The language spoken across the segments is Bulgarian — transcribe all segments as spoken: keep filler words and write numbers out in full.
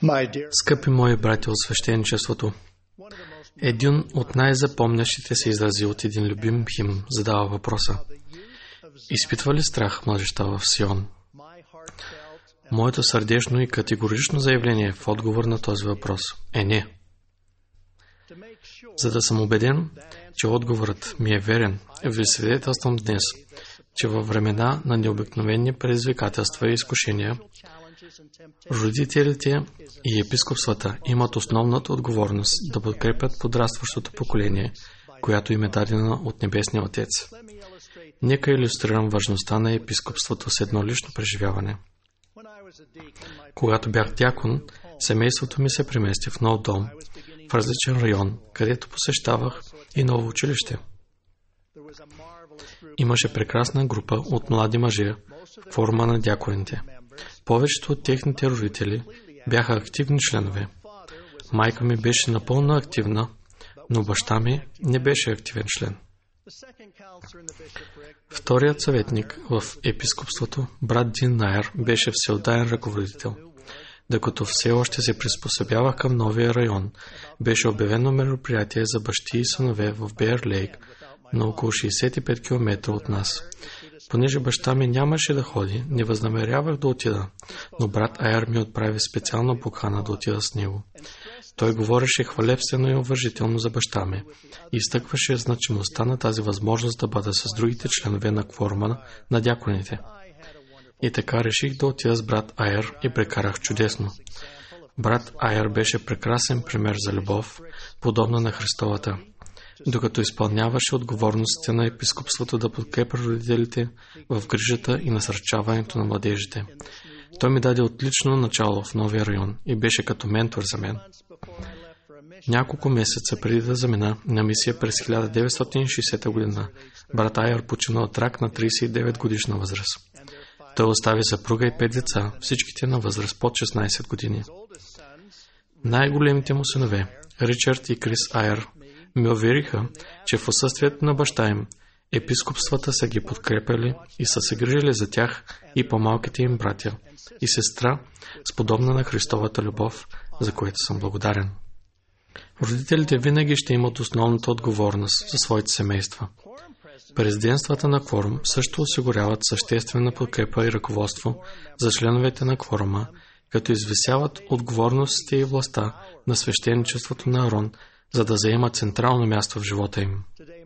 Скъпи мои братя от свещеничеството, един от най-запомнящите се изрази от един любим химн задава въпроса: изпитва ли страх младежта в Сион? Моето сърдечно и категорично заявление в отговор на този въпрос е не. За да съм убеден, че отговорът ми е верен, ви свидетелствам днес, че във времена на необикновени предизвикателства и изкушения, родителите и епископствата имат основната отговорност да подкрепят подрастващото поколение, която им е дадена от Небесния Отец. Нека илюстрирам важността на епископството с едно лично преживяване. Когато бях дякон, семейството ми се премести в нов дом, в различен район, където посещавах и ново училище. Имаше прекрасна група от млади мъже в форма на дяконите. Повечето от техните родители бяха активни членове. Майка ми беше напълно активна, но баща ми не беше активен член. Вторият съветник в епископството, брат Дин Найер, беше всеотдаен ръководител. Докато все още се приспособявах към новия район, беше обявено мероприятие за бащи и синове в Беар Лейк, на около шейсет и пет километра от нас. Понеже баща ми нямаше да ходи, не възнамерявах да отида, но брат Айер ми отправи специална покана да отида с него. Той говореше хвалебствено и уважително за баща ми и изтъкваше значимостта на тази възможност да бъда с другите членове на кворума на дяконите. И така реших да отида с брат Айер и прекарах чудесно. Брат Айер беше прекрасен пример за любов, подобна на Христовата. Докато изпълняваше отговорностите на епископството да подкрепя родителите в грижата и насърчаването на младежите. Той ми даде отлично начало в новия район и беше като ментор за мен. Няколко месеца преди да замина на мисия през хиляда деветстотин и шейсета година, брат Айер почина от рак на трийсет и девет годишна възраст. Той остави съпруга и пет деца, всичките на възраст под шестнайсет години. Най-големите му синове, Ричард и Крис Айер, ми увериха, че в отсъствието на баща им, епископствата са ги подкрепили и са се грижили за тях и по-малките им братя и сестра, с подобна на Христовата любов, за което съм благодарен. Родителите винаги ще имат основната отговорност за своите семейства. Президентствата на кворум също осигуряват съществена подкрепа и ръководство за членовете на кворума, като извисяват отговорностите и властта на свещеничеството на Арон, за да заема централно място в живота им.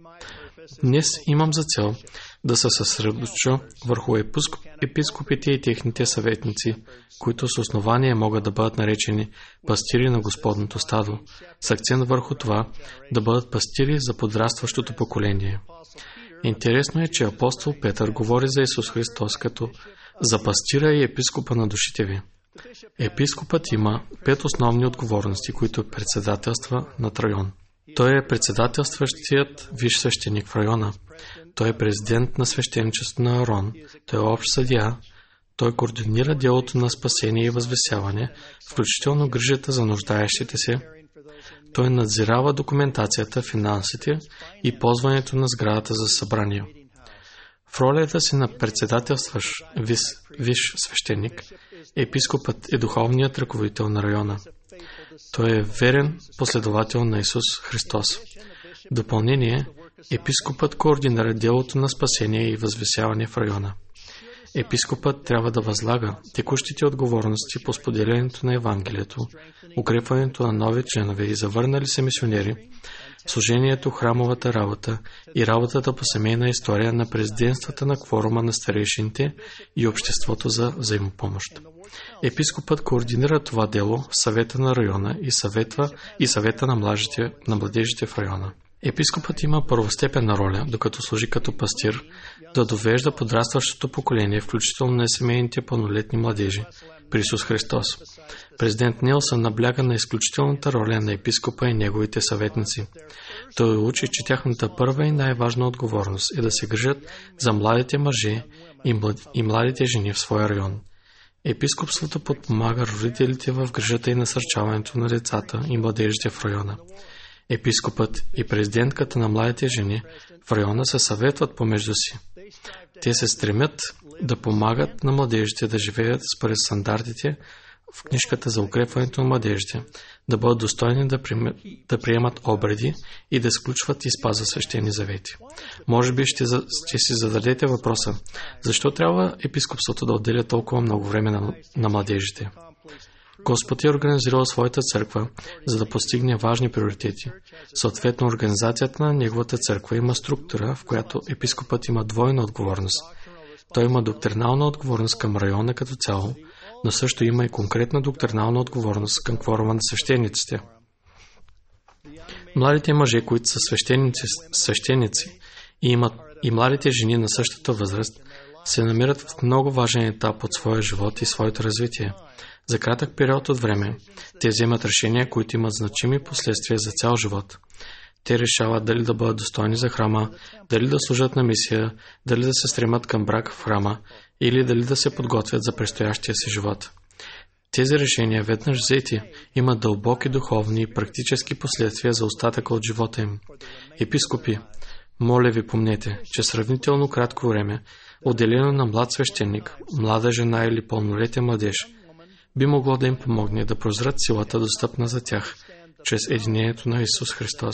Днес имам за цел да се съсредоточа върху епископ, епископите и техните съветници, които с основание могат да бъдат наречени пастири на Господното стадо, с акцент върху това да бъдат пастири за подрастващото поколение. Интересно е, че апостол Петър говори за Исус Христос като за пастира и епископа на душите ви. Епископът има пет основни отговорности, които председателства над район. Той е председателстващият висш свещеник в района. Той е президент на свещеничеството на Арон. Той е общ съдия. Той координира делото на спасение и възвесяване, включително грижата за нуждаещите се. Той надзирава документацията, финансите и ползването на сградата за събрание. В ролята си на председателстващ вис, висш свещеник, епископът е духовният ръководител на района. Той е верен последовател на Исус Христос. В допълнение, епископът координира делото на спасение и възвесяване в района. Епископът трябва да възлага текущите отговорности по споделянето на Евангелието, укрепването на нови членове и завърнали се мисионери, служението, храмовата работа и работата по семейна история на президентствата на кворума на старейшините и обществото за взаимопомощ. Епископът координира това дело в съвета на района и, съветва, и съвета на, младежите, на младежите в района. Епископът има първостепенна роля, докато служи като пастир, да довежда подрастващото поколение, включително несемейните пълнолетни младежи, при Исус Христос. Президент Нилсън набляга на изключителната роля на епископа и неговите съветници. Той учи, че тяхната първа и най-важна отговорност е да се грижат за младите мъже и младите жени в своя район. Епископството подпомага родителите в грижата и насърчаването на децата и младежите в района. Епископът и президентката на младите жени в района се съветват помежду си. Те се стремят да помагат на младежите да живеят според стандартите, в книжката за укрепването на младежите, да бъдат достойни да, приемат, да приемат обреди и да сключват и спазват свещени завети. Може би ще, ще си зададете въпроса, защо трябва епископството да отделя толкова много време на, на младежите? Господ е организирал своята църква, за да постигне важни приоритети. Съответно, организацията на неговата църква има структура, в която епископът има двойна отговорност. Той има доктринална отговорност към района като цяло, но също има и конкретна доктринална отговорност към кворума на свещениците. Младите мъже, които са свещеници, свещеници и имат и младите жени на същата възраст, се намират в много важен етап от своя живот и своето развитие. За кратък период от време, те вземат решения, които имат значими последствия за цял живот. Те решават дали да бъдат достойни за храма, дали да служат на мисия, дали да се стремат към брак в храма или дали да се подготвят за предстоящия си живот. Тези решения, веднъж взети, имат дълбоки духовни и практически последствия за остатъка от живота им. Епископи, моля ви помнете, че сравнително кратко време, отделено на млад свещеник, млада жена или пълнолетен младеж, би могло да им помогне да прозрат силата, достъпна за тях, чрез единението на Исус Христос.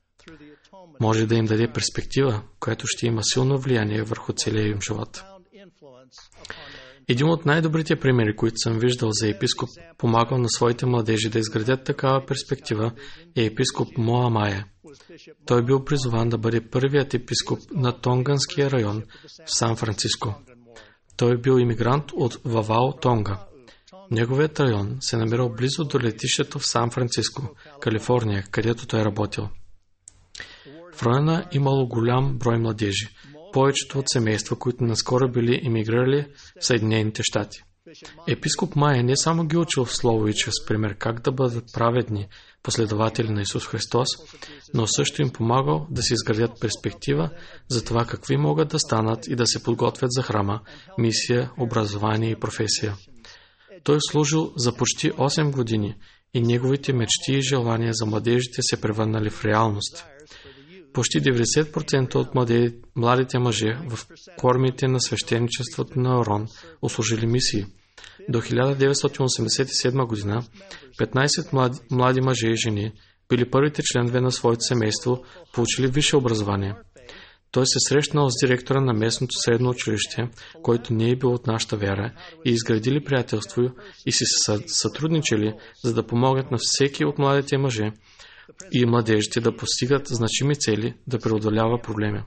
Може да им даде перспектива, която ще има силно влияние върху целия им живот. Един от най-добрите примери, които съм виждал за епископ, помагал на своите младежи да изградят такава перспектива, е епископ Моа Мая. Той бил призован да бъде първият епископ на Тонганския район в Сан-Франциско. Той бил имигрант от Вавао, Тонга. Неговият район се намирал близо до летището в Сан-Франциско, Калифорния, където той работил. В района имало голям брой младежи, повечето от семейства, които наскоро били емигрирали в Съединените щати. Епископ Мая не само ги учил в слово и чрез пример как да бъдат праведни последователи на Исус Христос, но също им помагал да си изградят перспектива за това какви могат да станат и да се подготвят за храма, мисия, образование и професия. Той служил за почти осем години и неговите мечти и желания за младежите се превърнали в реалност. Почти деветдесет процента от младите мъже в кормите на свещеничеството на Орон услужили мисии. До хиляда деветстотин осемдесет и седма година петнайсет млади, млади мъже и жени били първите членове на своето семейство, получили висше образование. Той се срещнал с директора на местното средно училище, който не е бил от нашата вяра, и изградили приятелство и си сътрудничали, за да помогнат на всеки от младите мъже и младежите да постигат значими цели, да преодолява проблеми.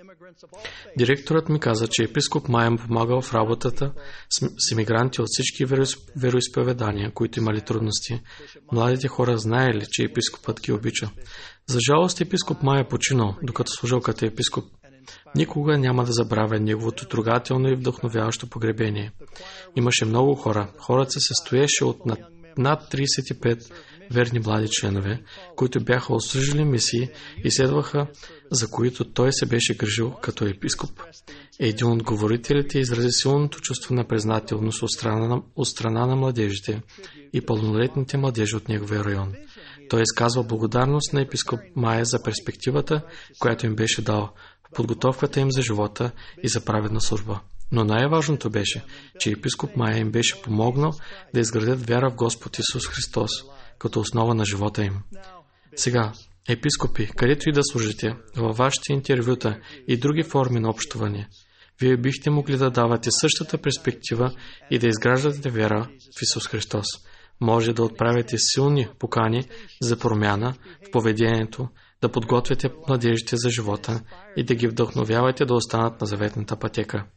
Директорът ми каза, че епископ Мая му помагал в работата с имигранти от всички вероизповедания, които имали трудности. Младите хора знаели, че епископът ги обича. За жалост епископ Мая е починал, докато служил като епископ. Никога няма да забравя неговото трогателно и вдъхновяващо погребение. Имаше много хора. Хората се състоеше от над, над трийсет и пет верни млади членове, които бяха отслужили мисии и следваха, за които той се беше грижил като епископ. Един от говорителите изрази силното чувство на признателност от страна на, от страна на младежите и пълнолетните младежи от неговия район. Той изказва благодарност на епископ Мая за перспективата, която им беше дал в подготовката им за живота и за праведна служба. Но най-важното беше, че епископ Мая им беше помогнал да изградят вяра в Господ Исус Христос като основа на живота им. Сега, епископи, където и да служите, във вашите интервюта и други форми на общуване, вие бихте могли да давате същата перспектива и да изграждате вяра в Исус Христос. Може да отправяте силни покани за промяна в поведението, да подготвяте младежите за живота и да ги вдъхновявате да останат на заветната пътека.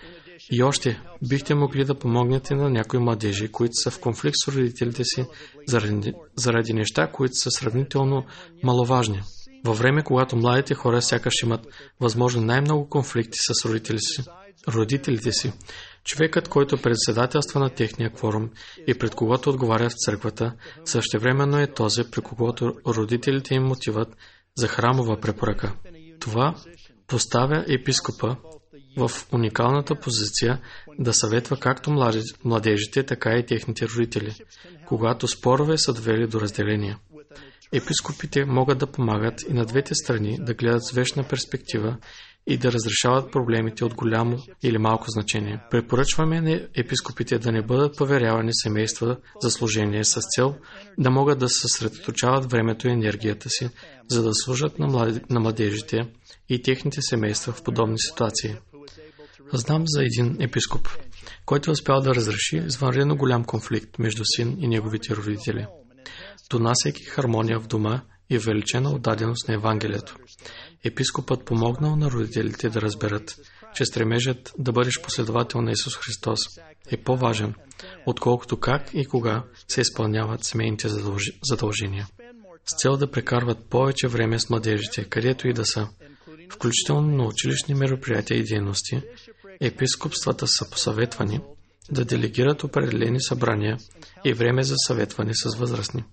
И още, бихте могли да помогнете на някои младежи, които са в конфликт с родителите си заради, заради неща, които са сравнително маловажни. Във време, когато младите хора сякаш имат възможно най-много конфликти с родители си, родителите си, човекът, който председателства на техния кворум и пред когото отговаря в църквата, същевременно е този, при когото родителите им отиват за храмова препоръка. Това поставя епископа в уникалната позиция да съветва както младежите, така и техните родители, когато спорове са довели до разделение. Епископите могат да помагат и на двете страни да гледат с вечна перспектива и да разрешават проблемите от голямо или малко значение. Препоръчваме на епископите да не бъдат поверявани семейства за служение с цел да могат да съсредоточават времето и енергията си, за да служат на, млади, на младежите и техните семейства в подобни ситуации. Знам за един епископ, който е успял да разреши извънредно голям конфликт между син и неговите родители, донасяйки хармония в дома и увеличена отдаденост на Евангелието. Епископът помогнал на родителите да разберат, че стремежът да бъдеш последовател на Исус Христос е по-важен, отколкото как и кога се изпълняват семейните задължения. С цел да прекарват повече време с младежите, където и да са, включително на училищни мероприятия и дейности, епископствата са посъветвани да делегират определени събрания и време за съветване с възрастни.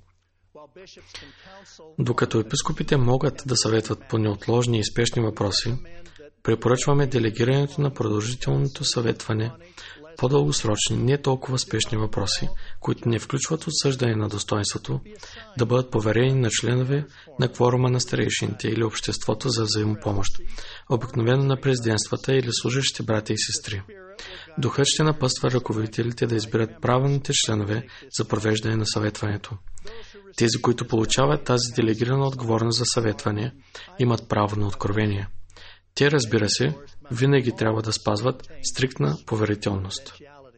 Докато епископите могат да съветват по неотложни и спешни въпроси, препоръчваме делегирането на продължителното съветване по дългосрочни, не толкова спешни въпроси, които не включват отсъждане на достоинството, да бъдат поверени на членове на кворума на старейшините или обществото за взаимопомощ, обикновено на президентствата или служащите братя и сестри. Духът ще напъства ръководителите да изберат правилните членове за провеждане на съветването. Тези, които получават тази делегирана отговорност за съветване, имат право на откровение. Те, разбира се, винаги трябва да спазват стриктна поверителност.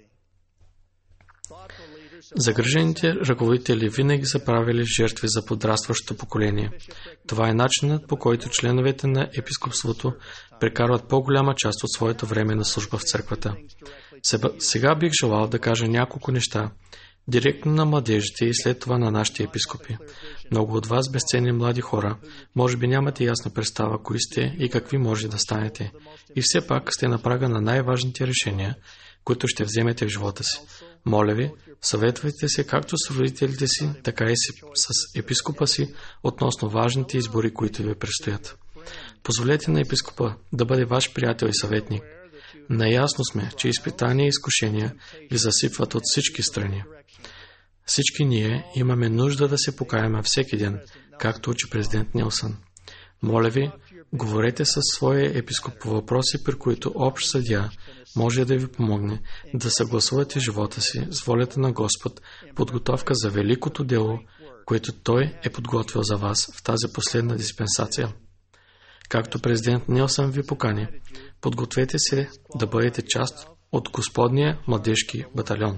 Загрижените ръководители винаги са правили жертви за подрастващото поколение. Това е начинът, по който членовете на епископството прекарват по-голяма част от своето време на служба в църквата. Сега бих желал да кажа няколко неща директно на младежите и след това на нашите епископи. Много от вас, безценни млади хора, може би нямате ясна представа кои сте и какви може да станете. И все пак сте на прага на най-важните решения, които ще вземете в живота си. Моля ви, съветвайте се както с родителите си, така и с епископа си относно важните избори, които ви предстоят. Позволете на епископа да бъде ваш приятел и съветник. Наясно сме, че изпитания и изкушения ви засипват от всички страни. Всички ние имаме нужда да се покаяме всеки ден, както учи президент Нилсън. Моля ви, говорете със своя епископ по въпроси, при които общ съдия може да ви помогне да съгласувате живота си с волята на Господ, подготовка за великото дело, което Той е подготвил за вас в тази последна диспенсация. Както президент Нилсън ви покани, подгответе се да бъдете част от Господния младежки батальон.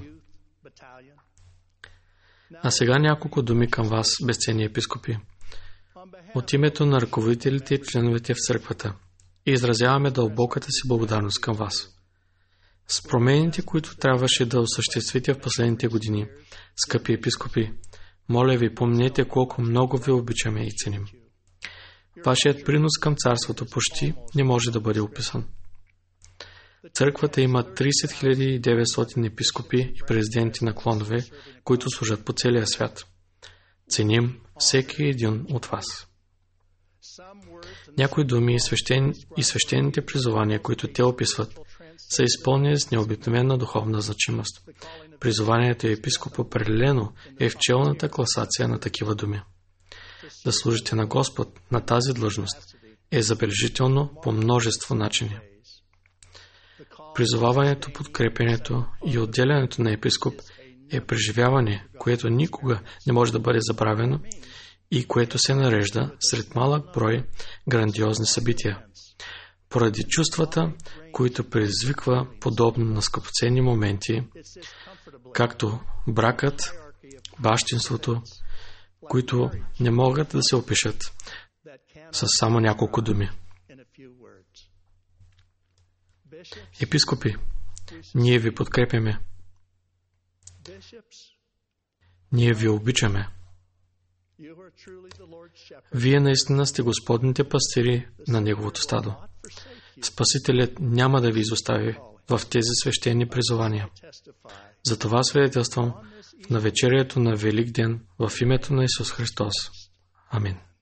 А сега няколко думи към вас, безценни епископи. От името на ръководителите и членовете в църквата изразяваме дълбоката си благодарност към вас. С промените, които трябваше да осъществите в последните години, скъпи епископи, моля ви, помнете колко много ви обичаме и ценим. Вашият принос към царството почти не може да бъде описан. Църквата има тридесет хиляди и деветстотин епископи и президенти на клонове, които служат по целия свят. Ценим всеки един от вас. Някои думи и, свещен... и свещените призования, които те описват, са изпълнени с необикновена духовна значимост. Призованието епископ определено е в челната класация на такива думи. Да служите на Господ на тази длъжност е забележително по множество начини. Призоваването, подкрепянето и отделянето на епископ е преживяване, което никога не може да бъде забравено и което се нарежда сред малък брой грандиозни събития. Поради чувствата, които предизвиква подобно на скъпоценни моменти, както бракът, бащинството, които не могат да се опишат с само няколко думи. Епископи, ние ви подкрепяме. Ние ви обичаме. Вие наистина сте Господните пастири на Неговото стадо. Спасителят няма да ви изостави в тези свещени призования. Затова свидетелствам на вечерието на Велик ден в името на Исус Христос. Амин.